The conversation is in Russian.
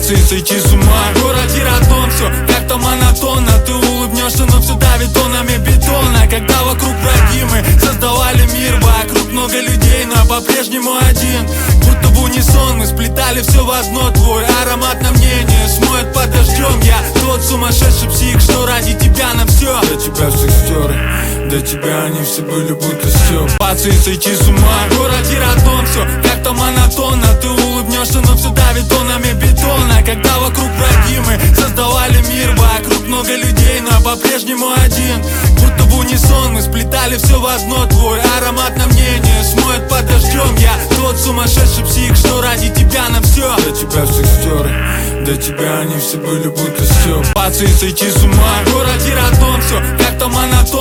ситуации сойти с ума. В городе родном все как-то монотонно. Ты улыбнешься, но все давит тоннами бетона. Когда вокруг враги мы создавали мир, вокруг много людей, но я по-прежнему один. Будто в унисон мы сплетали все в одно. Твой аромат на мнение смоет под дождем. Я тот сумасшедший псих, что ради тебя на все. Для тебя всех стер, для тебя они все были будто стёб. Пацы сойти с ума. В городе родном все как-то монотонно. Ты улыбнешься, но все давит тоннами бетона. Когда вокруг враги мы создавали мир, вокруг много людей, но я по-прежнему один. Будто в унисон мы сплетали все в одно. Твой аромат на мнение смоет под дождем. Я тот сумасшедший псих, что ради тебя на все. Для тебя всех стер, для тебя они все были будто стёб. Пацы сойти с ума. В городе родном все как-то монотонно.